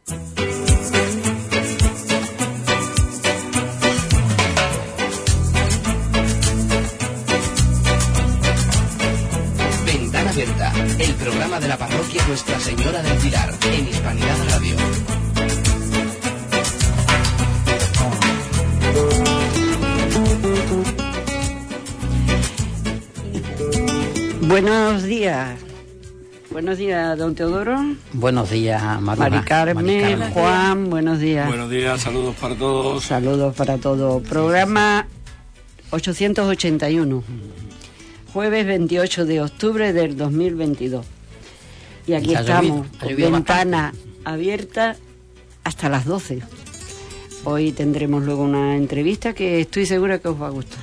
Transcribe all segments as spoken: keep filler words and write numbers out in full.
Ventana Abierta, el programa de la parroquia Nuestra Señora del Pilar, en Hispanidad Radio. Buenos días. Buenos días, don Teodoro. Buenos días, Maruja. Mari Carmen, Mari Carmen. Juan, buenos días. Buenos días, saludos para todos. Saludos para todos. Programa ochocientos ochenta y uno. Jueves veintiocho de octubre del dos mil veintidós. Y aquí estamos, con ventana abierta hasta las doce. Hoy tendremos luego una entrevista que estoy segura que os va a gustar.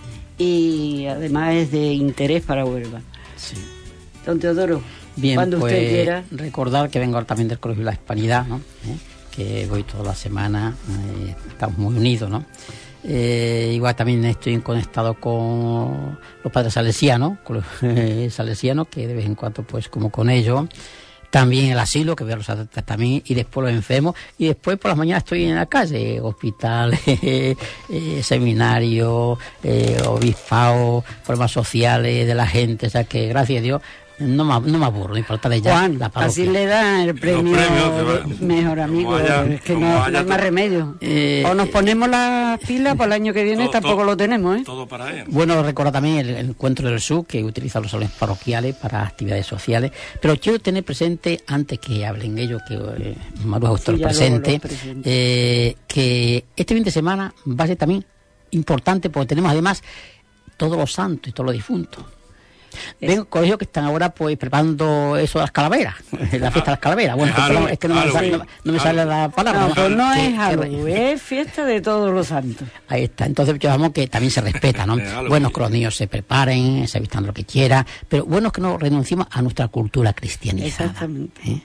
Y además es de interés para Huelva. Sí. Don Teodoro, bien, cuando pues, usted quiera. Recordar que vengo también del Colegio de la Hispanidad, ¿no? ¿Eh? Que voy toda la semana, eh, estamos muy unidos, ¿no? Eh, igual también estoy conectado con los padres salesianos, con los eh, salesianos, que de vez en cuando, pues, como con ellos. También el asilo, que veo a los atletas también, y después los enfermos, y después por las mañanas estoy en la calle, hospitales, eh, eh, seminarios, eh, obispados, formas sociales de la gente, o sea que gracias a Dios no me, no me aburro, ni por tal ya Juan, la parroquia. así le da el premio premios, mejor amigo, vaya, es que no, vaya, no hay más remedio. Eh, o nos ponemos las pilas para el año que viene, todo, tampoco todo, lo tenemos, ¿eh? Todo para él. Bueno, recordar también el, el encuentro del sur, que utiliza los salones parroquiales para actividades sociales, pero quiero tener presente, antes que hablen ellos, que eh, Maruja usted Sí, lo presente, eh, que este fin de semana va a ser también importante, porque tenemos además todos los santos y todos los difuntos. Vengo colegios que están ahora pues preparando eso de las calaveras, la fiesta de las calaveras. Bueno, es, que, es que no me, sale, no, no me sale la palabra. No, pues no que, es que, Halloween, es fiesta de todos los santos. Ahí está, entonces yo vamos que también se respeta, ¿no? Bueno, que los niños se preparen, se vistan lo que quieran, pero bueno que no renunciemos a nuestra cultura cristianizada. Exactamente. ¿eh?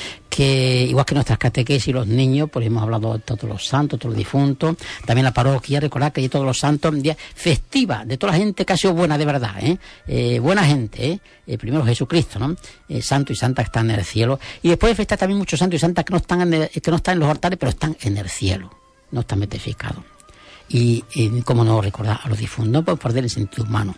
Que igual que nuestras catequesis, los niños, pues hemos hablado de todos los santos, todos los difuntos, también la parroquia, recordar que hay todos los santos, día festiva de toda la gente que ha sido buena de verdad, ¿eh? Eh, buena gente, ¿eh? Eh, primero Jesucristo, ¿no? Eh, santo y santa que están en el cielo, y después de festar también muchos santos y santas que no están en el, que no están en los altares, pero están en el cielo, no están beatificados. Y eh, cómo no recordar a los difuntos, no podemos perder el sentido humano.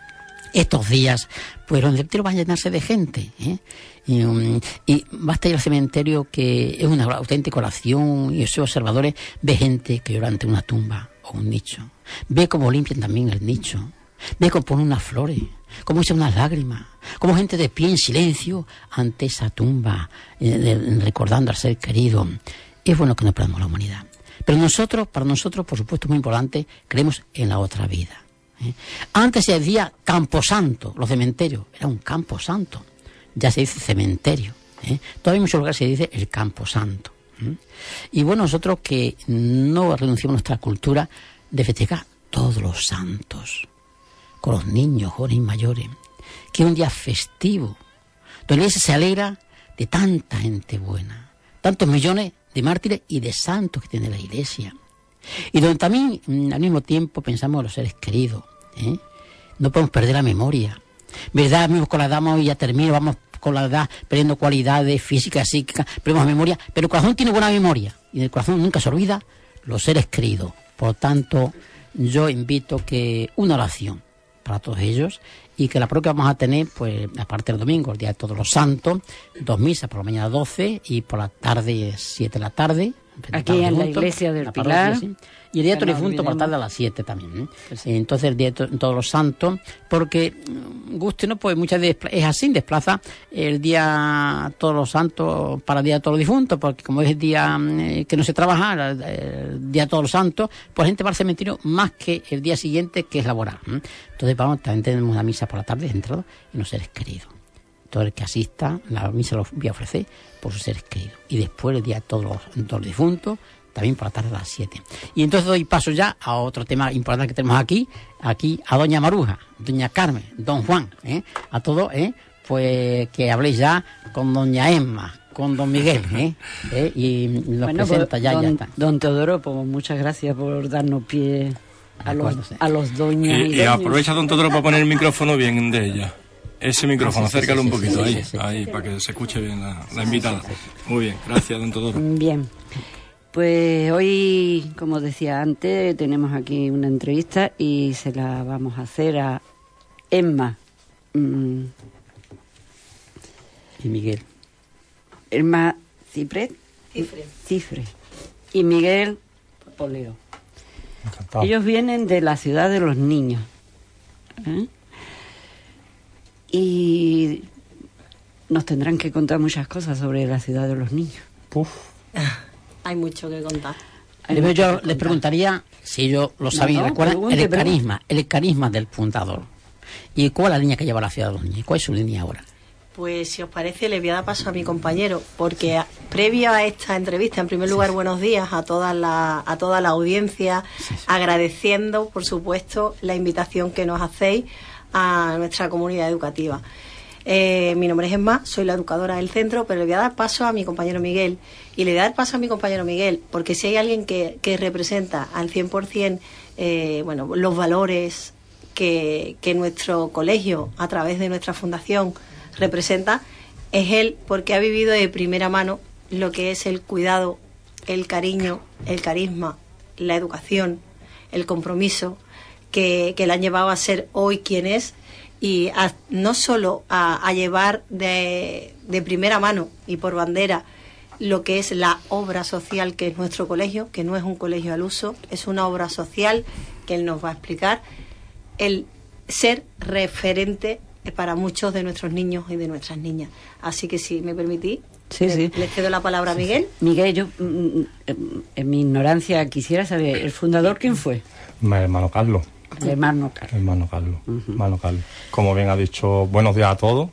Estos días, pues los cementerios van a llenarse de gente, ¿eh? Y, um, y basta ir al cementerio, que es una auténtica oración, y esos observadores, ve gente que llora ante una tumba o un nicho, ve cómo limpian también el nicho, ve cómo ponen unas flores, cómo echan unas lágrimas, cómo gente de pie en silencio ante esa tumba, eh, de, recordando al ser querido. Es bueno que no perdamos la humanidad, pero nosotros, para nosotros, por supuesto, muy importante, creemos en la otra vida. ¿Eh? Antes se decía camposanto, los cementerios, era un camposanto, ya se dice cementerio, ¿eh? Todavía en muchos lugares se dice el camposanto. ¿eh? Y bueno, nosotros que no renunciamos a nuestra cultura de festejar todos los santos, con los niños, jóvenes y mayores, que es un día festivo, donde la iglesia se alegra de tanta gente buena, tantos millones de mártires y de santos que tiene la iglesia. Y donde también al mismo tiempo pensamos en los seres queridos, ¿eh? No podemos perder la memoria, ¿verdad? Mismo con la edad, y ya termino, vamos con la edad perdiendo cualidades físicas, psíquicas, perdemos memoria, pero el corazón tiene buena memoria, y en el corazón nunca se olvida los seres queridos. Por lo tanto, yo invito que una oración para todos ellos, y que la próxima vamos a tener, pues, aparte del domingo, el día de todos los santos, dos misas, por la mañana doce y por la tarde siete de la tarde. Aquí en la iglesia del Pilar. Parroquia, ¿sí? Y el día de todos los difuntos por la tarde a las siete también, ¿eh? Sí. Entonces el día de to- todos los santos, porque guste, ¿no? Pues muchas veces es así, desplaza el día todos los santos para el día de todos los difuntos, porque como es el día eh, que no se trabaja, el, el día de todos los santos, pues la gente va al cementerio más que el día siguiente, que es laboral. ¿eh? Entonces vamos, también tenemos una misa por la tarde centrada en los seres queridos. Todo el que asista, la misa lo voy a ofrecer por sus seres queridos. Y después el día de todos los, todos los difuntos, también por la tarde a las siete. Y entonces doy paso ya a otro tema importante que tenemos aquí, aquí a doña Maruja, doña Carmen, don Juan, ¿eh? a todos, ¿eh? pues que habléis ya con doña Emma, con don Miguel, ¿eh? ¿eh? y los bueno, presenta pues, ya, don, ya está. Don Teodoro, pues muchas gracias por darnos pie a los, a los doñas y, y, y aprovecha don Teodoro para poner el micrófono bien de ella. Ese micrófono, Ah, sí, sí, acércalo sí, un sí, poquito, sí, ahí, sí, sí. ahí, para que se escuche bien la, la invitada. Muy bien, gracias, don Teodoro. Bien, pues hoy, como decía antes, tenemos aquí una entrevista y se la vamos a hacer a Emma. Mm, Y Miguel. Emma Cipret. Cifre. Cifre. Y Miguel Poleo. Encantado. Ellos vienen de la ciudad de los niños. ¿eh? Y nos tendrán que contar muchas cosas sobre la ciudad de los niños. Puf. Hay mucho que contar. Hay Yo mucho que les contar. preguntaría, si ellos lo No, sabían, no, recuerdan pregunte, el pregunte. carisma, el carisma del fundador. ¿Y cuál es la línea que lleva la ciudad de los niños? ¿Cuál es su línea ahora? Pues si os parece, le voy a dar paso a mi compañero, porque a- previo a esta entrevista, en primer lugar, buenos días a toda la, a toda la audiencia, Sí, sí. agradeciendo, por supuesto, la invitación que nos hacéis a nuestra comunidad educativa. Eh, mi nombre es Emma, soy la educadora del centro, pero le voy a dar paso a mi compañero Miguel. Y le voy a dar paso a mi compañero Miguel, porque si hay alguien que, que representa al cien por ciento eh, bueno, los valores que, que nuestro colegio, a través de nuestra fundación, representa, es él, porque ha vivido de primera mano lo que es el cuidado, el cariño, el carisma, la educación, el compromiso que, que le han llevado a ser hoy quien es, y a- no solo a, a llevar de, de primera mano y por bandera lo que es la obra social que es nuestro colegio, que no es un colegio al uso, es una obra social que él nos va a explicar, el ser referente para muchos de nuestros niños y de nuestras niñas. Así que si me permitís, Sí, le, sí. le cedo la palabra a Miguel. Miguel, yo, mm, mm, en mi ignorancia, quisiera saber, ¿el fundador quién fue? Mi hermano Carlos. El hermano Carlos. Hermano Carlos. Hermano Carlos. Como bien ha dicho, buenos días a todos.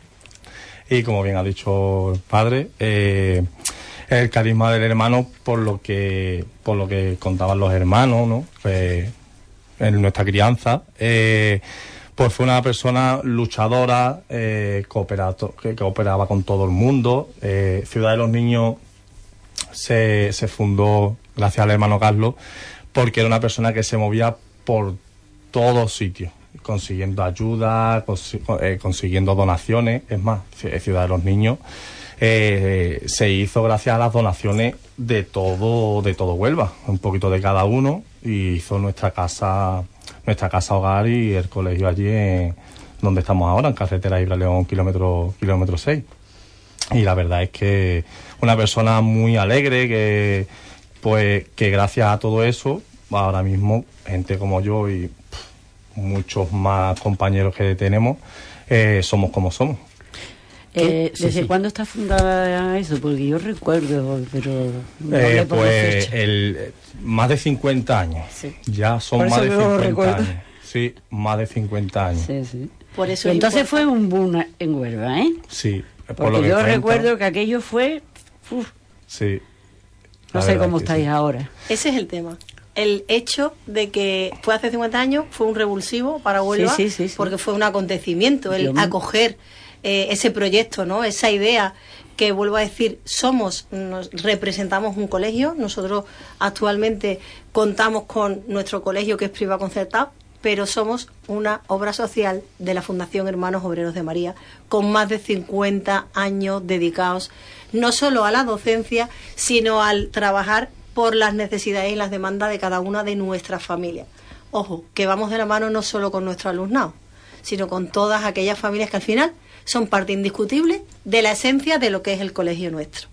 Y como bien ha dicho el padre, eh, el carisma del hermano, por lo que por lo que contaban los hermanos, ¿no? Pues, en nuestra crianza, eh, pues fue una persona luchadora, eh, cooperato- que cooperaba con todo el mundo. Eh, Ciudad de los Niños se, se fundó gracias al hermano Carlos, porque era una persona que se movía por todos sitios, consiguiendo ayuda, consi- eh, consiguiendo donaciones. Es más, C- Ciudad de los Niños eh, se hizo gracias a las donaciones de todo, de todo Huelva, un poquito de cada uno, y hizo nuestra casa, nuestra casa hogar y el colegio allí en, donde estamos ahora, en carretera Ibra León, kilómetro, kilómetro seis. Y la verdad es que una persona muy alegre, que pues que gracias a todo eso, ahora mismo, gente como yo y pff, muchos más compañeros que tenemos, eh, somos como somos. Eh, Sí, ¿Desde sí. cuándo está fundada eso? Porque yo recuerdo, pero no Eh, hablé por la pues fecha. el, eh, más de cincuenta años. Sí. Ya son Por más eso de que lo cincuenta recuerdo. años. Sí, más de cincuenta años. Sí, sí. Por eso Y es entonces fue importante- un boom en Huelva, ¿eh? Sí, por Porque lo que yo cuentan, recuerdo que aquello fue... uf, Sí. no La sé verdad cómo que estáis sí. ahora. Ese es el tema. El hecho de que fue hace cincuenta años fue un revulsivo para Huelva, Sí, sí, sí, sí. porque fue un acontecimiento, el Yo me- acoger eh, ese proyecto, ¿no? Esa idea que, vuelvo a decir, somos, nos representamos un colegio. Nosotros actualmente contamos con nuestro colegio, que es privado concertado, pero somos una obra social de la Fundación Hermanos Obreros de María, con más de cincuenta años dedicados no solo a la docencia, sino al trabajar por las necesidades y las demandas de cada una de nuestras familias. Ojo, que vamos de la mano no solo con nuestro alumnado, sino con todas aquellas familias que al final son parte indiscutible de la esencia de lo que es el colegio nuestro.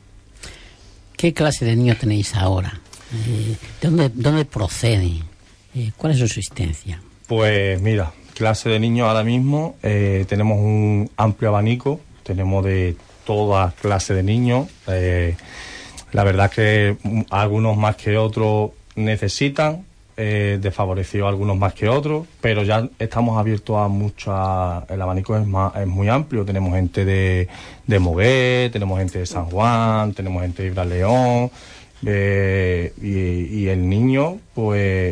¿Qué clase de niños tenéis ahora? Eh, ¿De dónde, dónde proceden? Eh, ¿Cuál es su existencia? Pues mira, clase de niños ahora mismo, eh, tenemos un amplio abanico, tenemos de toda clase de niños. Eh, la verdad es que mm, algunos más que otros necesitan, eh, desfavorecidos algunos más que otros, pero ya estamos abiertos a mucha, el abanico es, más, es muy amplio. Tenemos gente de, de Moguer, tenemos gente de San Juan, tenemos gente de Ibra León, eh, y, y el niño, pues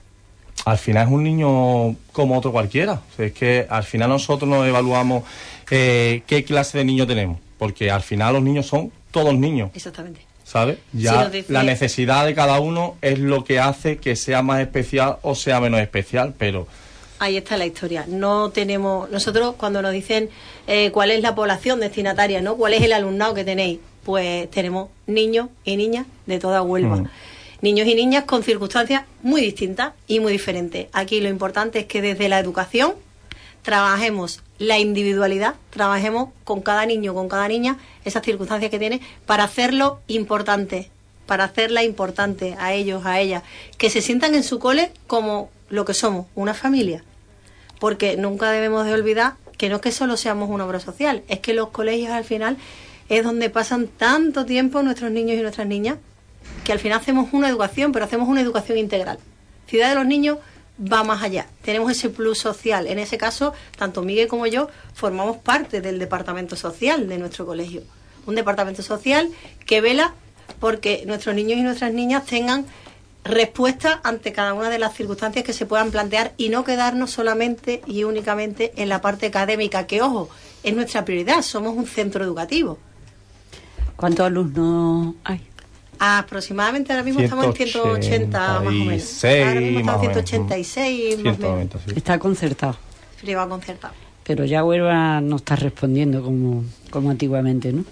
al final es un niño como otro cualquiera. O sea, es que al final nosotros nos evaluamos eh, qué clase de niño tenemos, porque al final los niños son todos niños, Exactamente. ¿sabes? Sí, Ya nos dice- la necesidad de cada uno es lo que hace que sea más especial o sea menos especial, pero ahí está la historia. No tenemos, nosotros cuando nos dicen eh, cuál es la población destinataria, ¿no? ¿Cuál es el alumnado que tenéis? Pues tenemos niños y niñas de toda Huelva. Mm. Niños y niñas con circunstancias muy distintas y muy diferentes. Aquí lo importante es que desde la educación trabajemos la individualidad, trabajemos con cada niño, con cada niña, esas circunstancias que tiene, para hacerlo importante, para hacerla importante a ellos, a ellas, que se sientan en su cole como lo que somos, una familia. Porque nunca debemos de olvidar que no es que solo seamos una obra social, es que los colegios al final es donde pasan tanto tiempo nuestros niños y nuestras niñas, que al final hacemos una educación, pero hacemos una educación integral. Ciudad de los Niños va más allá. Tenemos ese plus social. En ese caso, tanto Miguel como yo formamos parte del departamento social de nuestro colegio. Un departamento social que vela porque nuestros niños y nuestras niñas tengan respuesta ante cada una de las circunstancias que se puedan plantear y no quedarnos solamente y únicamente en la parte académica, que, ojo, es nuestra prioridad. Somos un centro educativo. ¿Cuántos alumnos hay? Aproximadamente ahora mismo estamos en ciento ochenta más o menos. Ahora mismo estamos en ciento ochenta y seis más o menos. Sí. Está concertado. Sí, va concertado. Pero ya Huelva no está respondiendo como, como antiguamente, ¿no?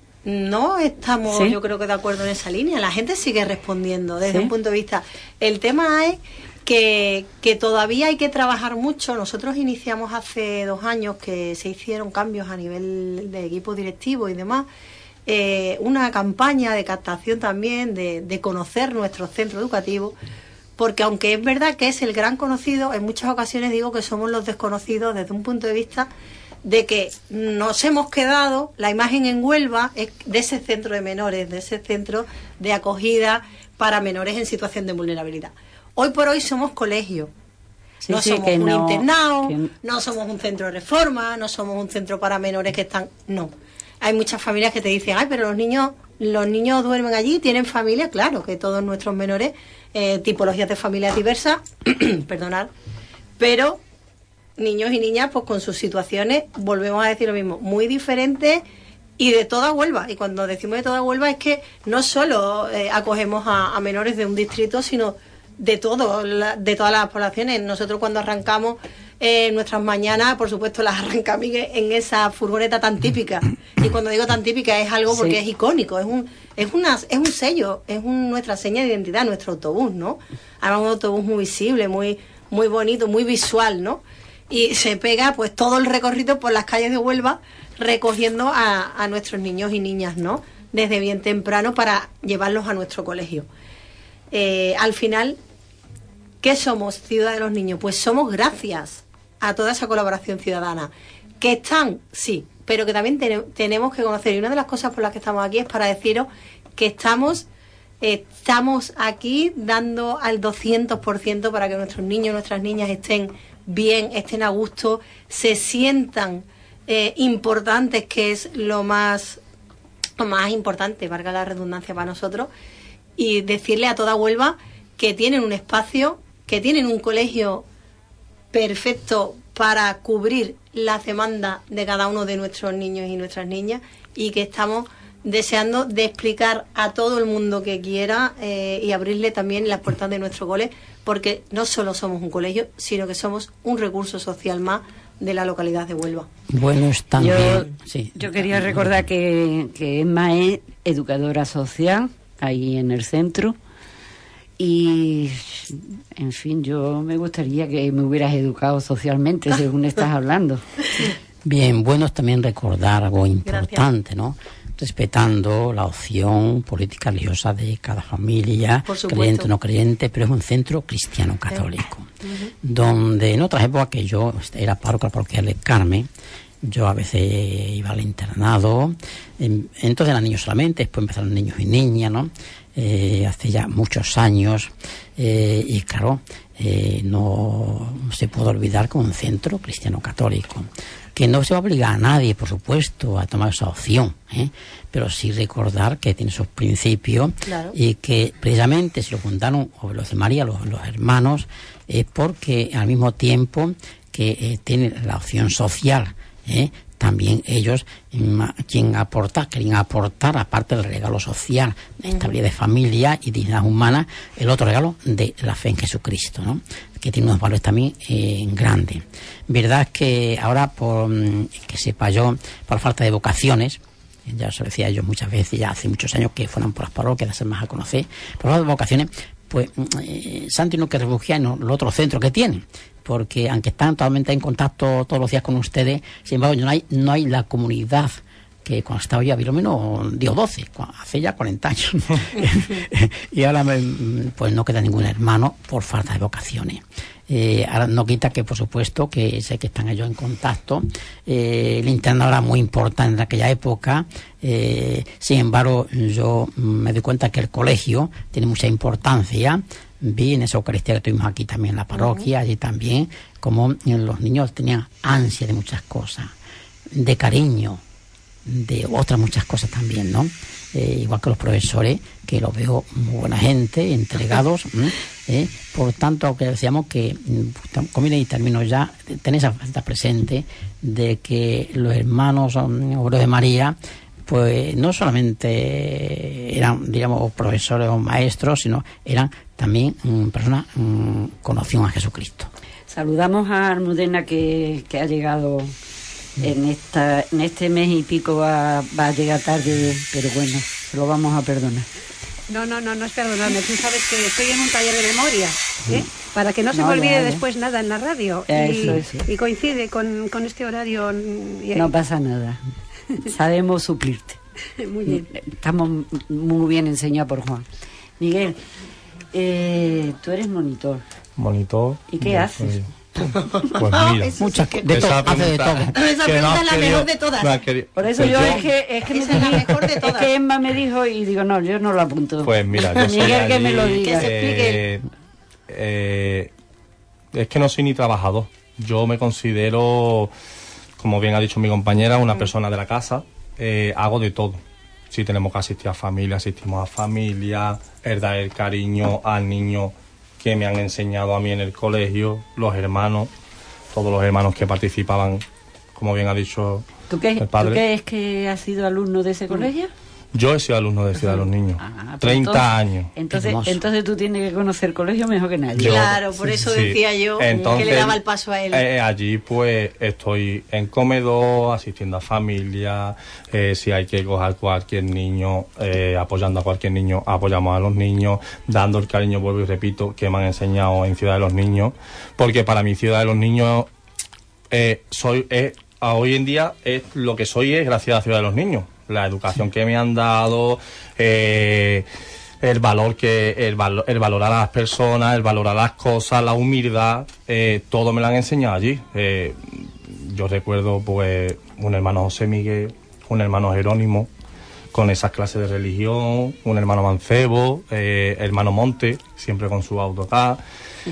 No estamos, ¿sí? Yo creo que de acuerdo en esa línea. La gente sigue respondiendo desde ¿sí? un punto de vista. El tema es que, que todavía hay que trabajar mucho. Nosotros iniciamos hace dos años que se hicieron cambios a nivel de equipo directivo y demás. Eh, una campaña de captación también, de, de conocer nuestro centro educativo, porque aunque es verdad que es el gran conocido, en muchas ocasiones digo que somos los desconocidos desde un punto de vista de que nos hemos quedado, la imagen en Huelva es de ese centro de menores, de ese centro de acogida para menores en situación de vulnerabilidad. Hoy por hoy somos colegio. Sí, no sí, somos un no, internado, que... no somos un centro de reforma, no somos un centro para menores que están... No. Hay muchas familias que te dicen, ay, pero los niños los niños duermen allí, tienen familia. Claro que todos nuestros menores, eh, tipologías de familias diversas, perdonad, pero niños y niñas, pues con sus situaciones, volvemos a decir lo mismo, muy diferentes y de toda Huelva. Y cuando decimos de toda Huelva es que no solo eh, acogemos a, a menores de un distrito, sino de todo, la, de todas las poblaciones. Nosotros cuando arrancamos eh, nuestras mañanas, por supuesto las arranca Miguel en esa furgoneta tan típica. Y cuando digo tan típica es algo porque sí. es icónico, es un es una es un sello, es un, nuestra seña de identidad, nuestro autobús, ¿no? Además un autobús muy visible, muy muy bonito, muy visual, ¿no? Y se pega pues todo el recorrido por las calles de Huelva recogiendo a, a nuestros niños y niñas, ¿no? Desde bien temprano para llevarlos a nuestro colegio. Eh, al final, ¿qué somos, Ciudad de los Niños? Pues somos gracias a toda esa colaboración ciudadana. ¿Que están? Sí, pero que también ten, tenemos que conocer. Y una de las cosas por las que estamos aquí es para deciros que estamos, eh, estamos aquí dando al doscientos por ciento para que nuestros niños y nuestras niñas estén bien, estén a gusto, se sientan eh, importantes, que es lo más, lo más importante, valga la redundancia para nosotros, y decirle a toda Huelva que tienen un espacio, que tienen un colegio perfecto para cubrir la demanda de cada uno de nuestros niños y nuestras niñas, y que estamos deseando de explicar a todo el mundo que quiera eh, y abrirle también las puertas de nuestro cole, porque no solo somos un colegio, sino que somos un recurso social más de la localidad de Huelva. Bueno, está yo, bien. Sí. Yo quería recordar que, que Emma es educadora social ahí en el centro. Y, en fin, yo me gustaría que me hubieras educado socialmente, según estás hablando. Bien, bueno es también recordar algo importante, ¿no? Respetando la opción política religiosa de cada familia, creyente o no creyente, pero es un centro cristiano católico, uh-huh. donde en otras épocas que yo era párroco parroquial de Carmen, yo a veces iba al internado, entonces eran niños solamente, después empezaron niños y niñas, ¿no? Eh, hace ya muchos años, eh, y claro, eh, no se puede olvidar que un centro cristiano católico, que no se va a obligar a nadie, por supuesto, a tomar esa opción, ¿eh? pero sí recordar que tiene sus principios, claro. y que precisamente se lo fundaron los de María, los, los hermanos, es eh, porque al mismo tiempo que eh, tiene la opción social, ¿eh? también ellos quien aporta, querían aportar, aparte del regalo social, de estabilidad de familia y dignidad humana, el otro regalo de la fe en Jesucristo, ¿no? Que tiene unos valores también eh, grandes. Verdad es que ahora, por que sepa yo, por falta de vocaciones, ya se lo decía yo muchas veces, ya hace muchos años que fueran por las parroquias, de ser más a conocer, por falta de vocaciones, pues eh, Santo no que refugiar en los otros centros que tienen, porque aunque están totalmente en contacto todos los días con ustedes, sin embargo no hay, no hay la comunidad que cuando estaba yo había lo menos diez o doce, hace ya cuarenta años. Y ahora pues no queda ningún hermano por falta de vocaciones. Eh, ahora no quita que, por supuesto, que sé que están ellos en contacto. Eh, el internado era muy importante en aquella época. Eh, sin embargo, yo me doy cuenta que el colegio tiene mucha importancia. Vi en esa Eucaristía que tuvimos aquí también en la parroquia, allí también, como los niños tenían ansia de muchas cosas, de cariño, de otras muchas cosas también, ¿no? Eh, igual que los profesores, que los veo muy buena gente, entregados, ¿eh? Por tanto, que decíamos que, como y termino ya, tenéis esa faceta presente de que los hermanos obreros de María, pues no solamente eran, digamos, profesores o maestros, sino eran también um, personas um, conocían a Jesucristo. Saludamos a Almudena que, que ha llegado en esta en este mes y pico, va, va a llegar tarde, pero bueno, se lo vamos a perdonar. No, no, no, no es perdonarme. Tú sabes que estoy en un taller de memoria, ¿eh? Para que no se no, me olvide vale. después nada en la radio. Eso, y, eso. y coincide con, con este horario. Y no pasa nada. Sabemos suplirte. Muy bien. Estamos muy bien enseñados por Juan. Miguel, eh, tú eres monitor. Monitor. ¿Y qué haces? Pues mira, muchas que, de todo, hace de todo. Esa pregunta no es la mejor de todas. Por eso yo, yo es que es que, me es la mejor de todas. Es que Emma me dijo y digo, no, yo no lo apunto. Pues mira, yo soy Miguel, allí, que me lo diga. Que se explique. Eh, eh, es que no soy ni trabajador. Yo me considero, como bien ha dicho mi compañera, una persona de la casa. Eh, hago de todo. Si tenemos que asistir a familia, asistimos a familia, el dar el cariño al niño que me han enseñado a mí en el colegio, los hermanos, todos los hermanos que participaban, como bien ha dicho ¿Tú qué, el padre. ¿Tú qué es que has sido alumno de ese colegio? Yo he sido alumno de Ciudad de los Niños, ah, treinta entonces, años. Entonces, entonces tú tienes que conocer el colegio mejor que nadie. Yo, claro, por eso sí, decía yo entonces, que le daba el paso a él. Eh, allí pues estoy en comedor, asistiendo a familia, eh, si hay que coger cualquier niño, eh, apoyando a cualquier niño, apoyamos a los niños, dando el cariño, vuelvo y repito, que me han enseñado en Ciudad de los Niños, porque para mí Ciudad de los Niños, eh, soy eh, hoy en día es lo que soy es gracias a Ciudad de los Niños. La educación que me han dado, eh, el valor que el, valo, el valorar a las personas, el valorar las cosas, la humildad, eh, todo me lo han enseñado allí. Eh, yo recuerdo pues un hermano José Miguel, un hermano Jerónimo, con esas clases de religión, un hermano Mancebo, eh, hermano Monte, siempre con su autocar.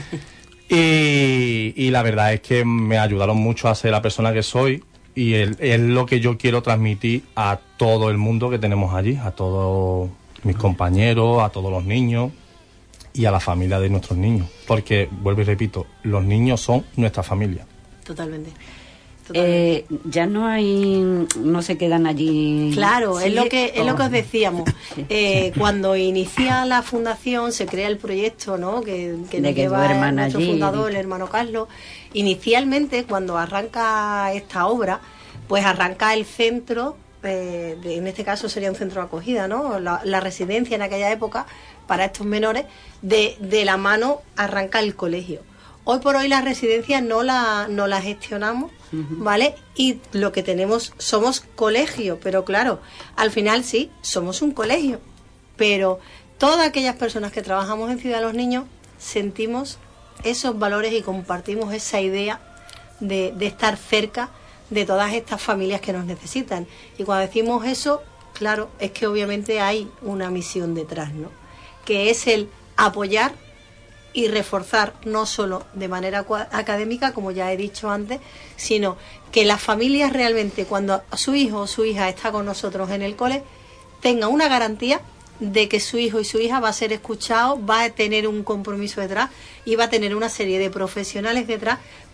Y, y la verdad es que me ayudaron mucho a ser la persona que soy. Y es, es lo que yo quiero transmitir a todo el mundo que tenemos allí, a todos mis compañeros, a todos los niños y a la familia de nuestros niños. Porque, vuelvo y repito, los niños son nuestra familia. Totalmente. Eh, ya no hay, no se quedan allí. Claro, ¿sí? es lo que es lo que os decíamos. Sí. Eh, cuando inicia la fundación, se crea el proyecto, ¿no? Que, que nos que lleva nuestro allí, fundador, el hermano Carlos. Inicialmente, cuando arranca esta obra, pues arranca el centro, eh, de, en este caso sería un centro de acogida, ¿no? La, la residencia en aquella época para estos menores, de, de la mano arranca el colegio. Hoy por hoy la residencia no la, no la gestionamos, ¿vale? Y lo que tenemos, somos colegio, pero claro, al final sí, somos un colegio, pero todas aquellas personas que trabajamos en Ciudad de los Niños sentimos esos valores y compartimos esa idea de, de estar cerca de todas estas familias que nos necesitan. Y cuando decimos eso, claro, es que obviamente hay una misión detrás, ¿no? Que es el apoyar y reforzar, no solo de manera académica, como ya he dicho antes, sino que las familias realmente, cuando su hijo o su hija está con nosotros en el cole, tenga una garantía de que su hijo y su hija va a ser escuchado, va a tener un compromiso detrás y va a tener una serie de profesionales detrás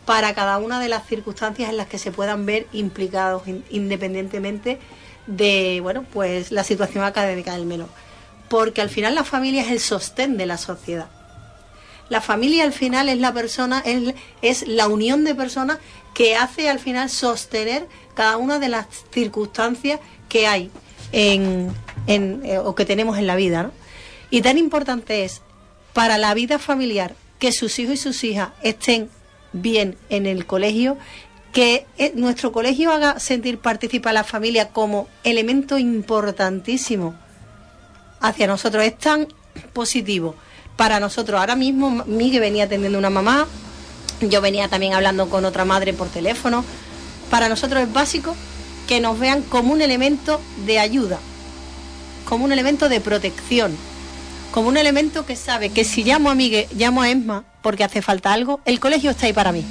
para cada una de las circunstancias en las que se puedan ver implicados, in, independientemente de, bueno, pues la situación académica del menor. Porque al final la familia es el sostén de la sociedad. La familia al final es la persona, es, es la unión de personas que hace al final sostener cada una de las circunstancias que hay en, en eh, o que tenemos en la vida, ¿no? Y tan importante es para la vida familiar que sus hijos y sus hijas estén bien en el colegio, que eh, nuestro colegio haga sentir participa a la familia como elemento importantísimo hacia nosotros. Es tan positivo para nosotros. Ahora mismo Miguel venía atendiendo a una mamá, yo venía también hablando con otra madre por teléfono. Para nosotros es básico que nos vean como un elemento de ayuda, como un elemento de protección, como un elemento que sabe que si llamo a Miguel, llamo a Esma porque hace falta algo, el colegio está ahí para mí.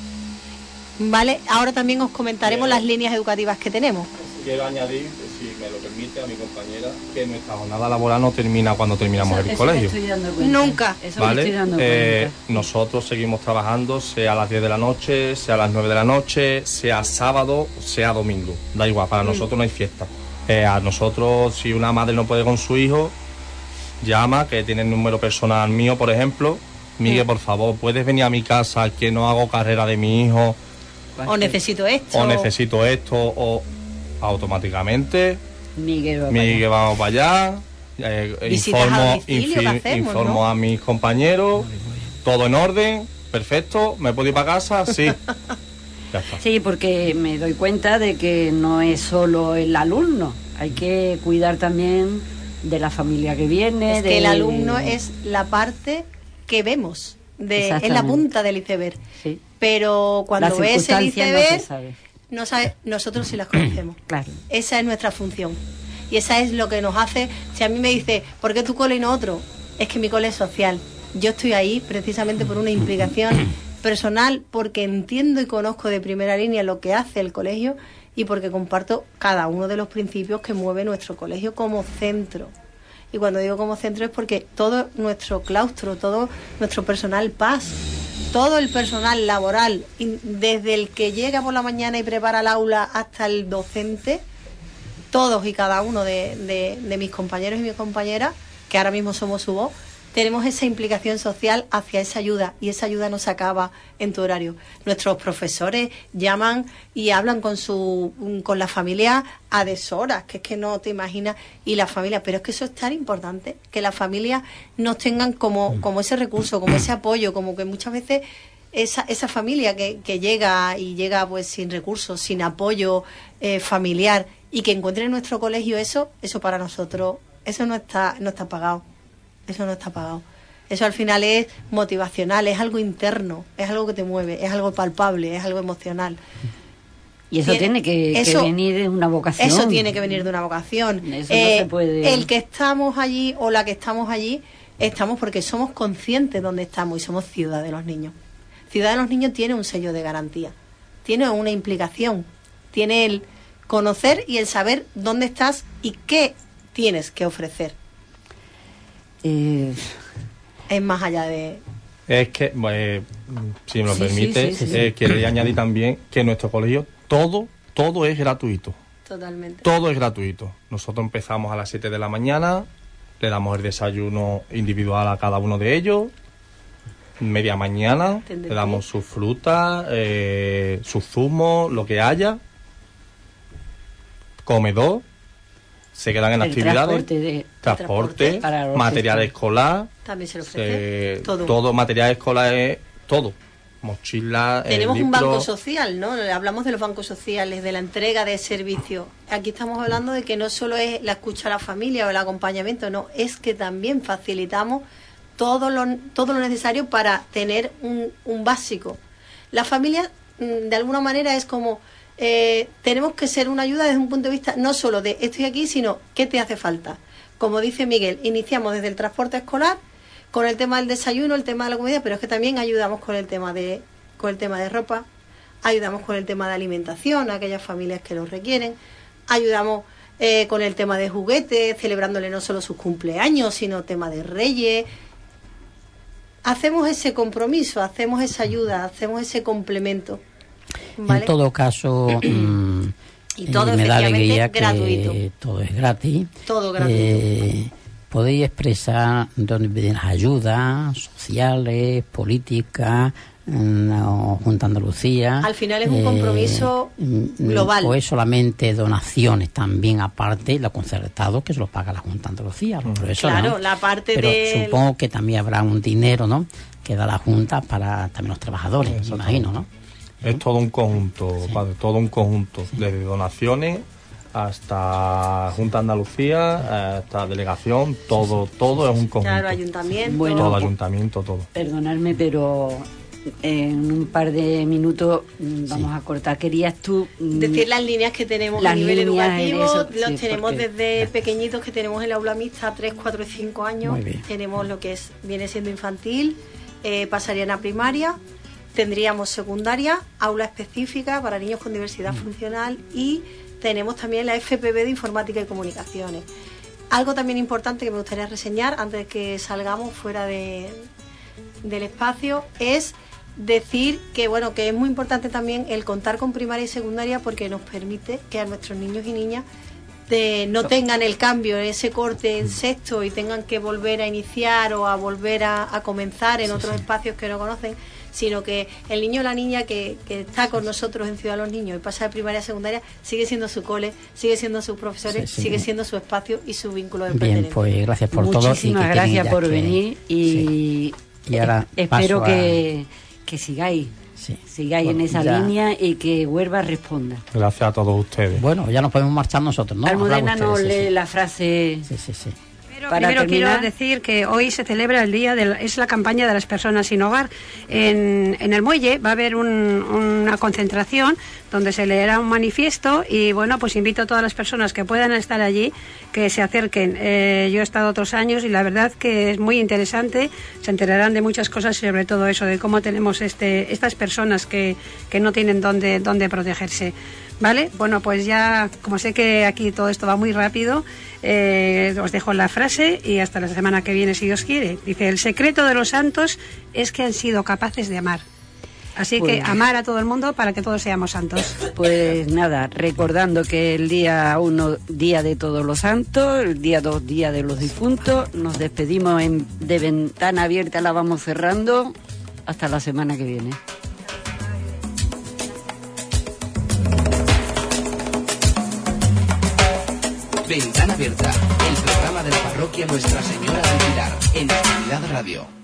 ¿Vale? Ahora también os comentaremos Quiero. las líneas educativas que tenemos. Quiero añadir, si me lo permite, a mi compañera, que nuestra jornada laboral no termina cuando terminamos eso, el eso colegio. Estoy dando cuenta. Nunca. Eso ¿Vale? Estoy dando eh, cuenta. Nosotros seguimos trabajando, sea a las diez de la noche, sea a las nueve de la noche, sea sábado, sea domingo. Da igual, para mm. nosotros no hay fiesta. Eh, a nosotros, si una madre no puede con su hijo, llama, que tiene el número personal mío, por ejemplo. Miguel, mm. por favor, ¿puedes venir a mi casa que no hago carrera de mi hijo? O necesito esto. O necesito esto, o automáticamente Miguel, va Miguel para vamos para allá, eh, informo, infir, hacemos, informo ¿no? a mis compañeros, todo en orden, perfecto, ¿me puedo ir para casa? Sí. Ya está. Sí, porque me doy cuenta de que no es solo el alumno, hay que cuidar también de la familia que viene. Es de... que el alumno es la parte que vemos, de, es la punta del iceberg. Sí. Pero cuando ves el iceberg, no se sabe. No sabe, nosotros sí las conocemos. Claro. Esa es nuestra función. Y esa es lo que nos hace. Si a mí me dice, ¿por qué tu cole y no otro? Es que mi cole es social. Yo estoy ahí precisamente por una implicación personal, porque entiendo y conozco de primera línea lo que hace el colegio y porque comparto cada uno de los principios que mueve nuestro colegio como centro. Y cuando digo como centro es porque todo nuestro claustro, todo nuestro personal P A S, todo el personal laboral, desde el que llega por la mañana y prepara el aula hasta el docente, todos y cada uno de, de, de mis compañeros y mis compañeras, que ahora mismo somos su voz, tenemos esa implicación social hacia esa ayuda, y esa ayuda no se acaba en tu horario. Nuestros profesores llaman y hablan con su con la familia a deshoras, que es que no te imaginas, y la familia, pero es que eso es tan importante, que las familias nos tengan como, como ese recurso, como ese apoyo, como que muchas veces esa, esa familia que, que llega y llega pues sin recursos, sin apoyo eh, familiar, y que encuentre en nuestro colegio eso, eso para nosotros, eso no está, no está pagado. Eso no está pagado. Eso al final es motivacional, es algo interno, es algo que te mueve, es algo palpable, es algo emocional. Y eso tiene, tiene que, eso, que venir de una vocación. Eso tiene que venir de una vocación. Eso eh, no se puede... El que estamos allí o la que estamos allí, estamos porque somos conscientes de dónde estamos y somos Ciudad de los Niños. Ciudad de los Niños tiene un sello de garantía, tiene una implicación, tiene el conocer y el saber dónde estás y qué tienes que ofrecer. Eh... Es más allá de... Es que, eh, si me lo sí, permite, sí, sí, sí, eh, sí. quería añadir también que en nuestro colegio todo, todo es gratuito. Totalmente. Todo es gratuito. Nosotros empezamos a las siete de la mañana, le damos el desayuno individual a cada uno de ellos, media mañana, ¿Entendete? Le damos su fruta, eh, su zumo, lo que haya, comedor, se quedan en el actividades, transporte, de, transporte, transporte material escolar, también se le ofrece eh, todo. todo material escolar, es todo, mochila. Tenemos eh, un banco social, ¿no? Hablamos de los bancos sociales, de la entrega de servicios. Aquí estamos hablando de que no solo es la escucha a la familia o el acompañamiento, no, es que también facilitamos todo lo, todo lo necesario para tener un, un básico. La familia, de alguna manera, es como... Eh, tenemos que ser una ayuda desde un punto de vista no solo de estoy aquí, sino qué te hace falta. Como dice Miguel, iniciamos desde el transporte escolar, con el tema del desayuno, el tema de la comida, pero es que también ayudamos con el tema de con el tema de ropa, ayudamos con el tema de alimentación a aquellas familias que lo requieren, ayudamos eh, con el tema de juguetes, celebrándole no solo sus cumpleaños, sino tema de reyes. hacemos ese compromiso, hacemos esa ayuda, hacemos ese complemento. ¿Vale? En todo caso, mmm, y todo eh, me da alegría gratuito. Que todo es gratis. Todo gratuito. Eh, podéis expresar donde vienen las ayudas sociales, políticas, no, Junta Andalucía. Al final es un compromiso eh, global. O es solamente donaciones también aparte, lo concertado que se lo paga la Junta Andalucía. Los profesores, claro, ¿no? la parte Pero de... supongo que también habrá un dinero, ¿no?, que da la Junta para también los trabajadores, me imagino, ¿no? Es todo un conjunto, sí. Padre, todo un conjunto, desde donaciones hasta Junta Andalucía, hasta delegación, todo, todo es un conjunto. Claro, ayuntamiento. Bueno, todo ayuntamiento, todo. Perdonadme, pero en un par de minutos vamos sí. a cortar. ¿Querías tú decir las líneas que tenemos a nivel educativo? Eso, los sí, tenemos porque... desde pequeñitos que tenemos en el aula mixta, tres, cuatro y cinco años. Tenemos lo que es viene siendo infantil, eh, pasarían a primaria, tendríamos secundaria, aula específica para niños con diversidad mm. funcional, y tenemos también la F P B de Informática y Comunicaciones. Algo también importante que me gustaría reseñar antes de que salgamos fuera de, del espacio es decir que bueno que es muy importante también el contar con primaria y secundaria, porque nos permite que a nuestros niños y niñas de, no tengan el cambio, ese corte en sexto y tengan que volver a iniciar o a volver a, a comenzar en sí, otros sí. espacios que no conocen, sino que el niño o la niña que, que está con nosotros en Ciudad de los Niños y pasa de primaria a secundaria sigue siendo su cole, sigue siendo sus profesores, sí, sí. sigue siendo su espacio y su vínculo de pertenencia. Bien, pues gracias por todo. Muchísimas gracias por que, venir y, sí. y ahora eh, espero que, a... que sigáis. Sí. Sigáis bueno, en esa ya. línea y que Huelva responda. Gracias a todos ustedes. Bueno, ya nos podemos marchar nosotros, ¿no? Almudena nos lee sí, sí. la frase. Sí, sí, sí. Pero primero quiero decir que hoy se celebra el día de la, es la campaña de las personas sin hogar. En, en el muelle va a haber un, una concentración donde se leerá un manifiesto y bueno, pues invito a todas las personas que puedan estar allí que se acerquen. Eh, yo he estado otros años y la verdad que es muy interesante, se enterarán de muchas cosas y sobre todo eso, de cómo tenemos este, estas personas que, que no tienen dónde, dónde protegerse. ¿Vale? Bueno, pues ya, como sé que aquí todo esto va muy rápido, eh, os dejo la frase y hasta la semana que viene, si Dios quiere. Dice, el secreto de los santos es que han sido capaces de amar. Así pues, que amar a todo el mundo para que todos seamos santos. Pues nada, recordando que el día uno, día de todos los santos, el día dos, día de los difuntos, nos despedimos en, de Ventana Abierta, la vamos cerrando. Hasta la semana que viene. Ventana Abierta, el programa de la parroquia Nuestra Señora del Pilar, en Actividad Radio.